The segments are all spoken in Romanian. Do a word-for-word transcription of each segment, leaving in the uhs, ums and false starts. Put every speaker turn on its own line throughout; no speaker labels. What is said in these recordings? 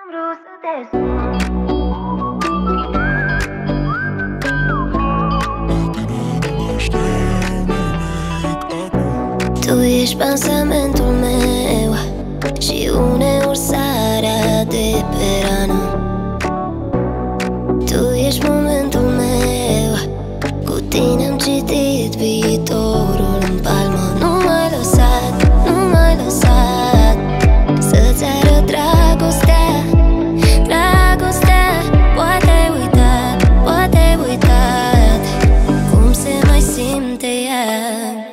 vrut să te sun. Tu ești pensamentul meu și uneori sarea de pe rană. Tu ești momentul meu, cu tine am citit viitorul în palmă. Nu m-ai lăsat, nu m-ai lăsat să-ți arăt dragostea, dragostea. Poate ai uitat, poate ai uitat cum se mai simte ea.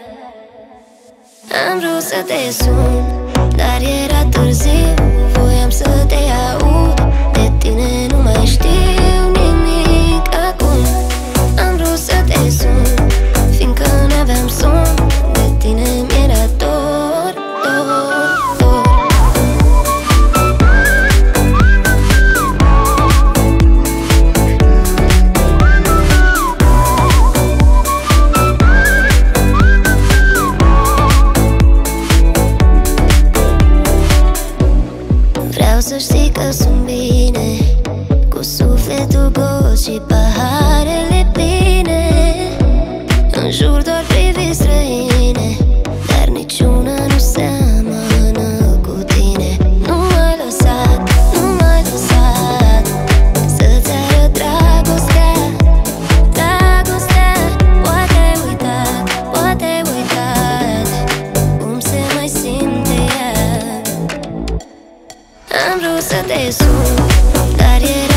Am vrut să te sun, dar era târziu. Voiam să te aud, de tine nu mai știu nimic acum. Am vrut să te sun, fiindcă n-aveam somn. De tine mi-era dor, dor, dor. Vreau să știi că sunt bine, cu sufletul gol și paharele pline. În jur doar privi străine, dar niciuna nu seamănă cu tine. Nu m-ai lăsat, nu m-ai lăsat să-ți arăt dragostea, dragostea. Poate ai uitat, poate ai uitat cum se mai simte ea. Am vrut să te sun, dar era